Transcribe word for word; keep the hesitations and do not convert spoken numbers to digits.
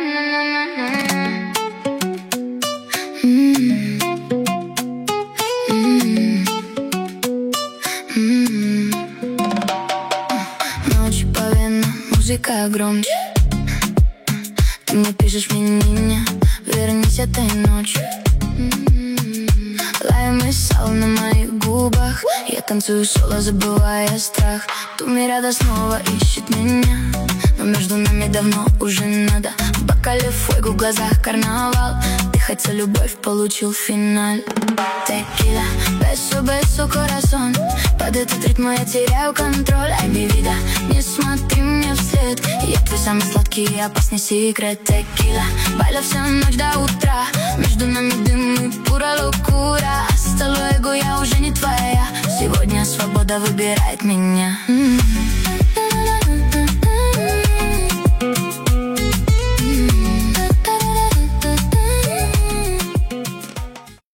Ночь по венам, музыка громче. Ты мне пишешь мне, вернись этой ночью. Лайм и сал на моих губах. Я танцую соло, забывая страх. Тумирада снова ищет меня, но между нами давно уже надо. В бокале фуэгу, в глазах карнавал. Ты хотел любовь, получил финаль. Текила, бесо, бесо, корасон. Под этот ритм я теряю контроль. Ай, ми вида, не смотри мне вслед. Я твой самый сладкий и опасный секрет. Текила, байла всю ночь до утра. Между нами дым и пура локура. Hasta luego, я уже не твоя. Сегодня свобода выбирает меня. М-м-м.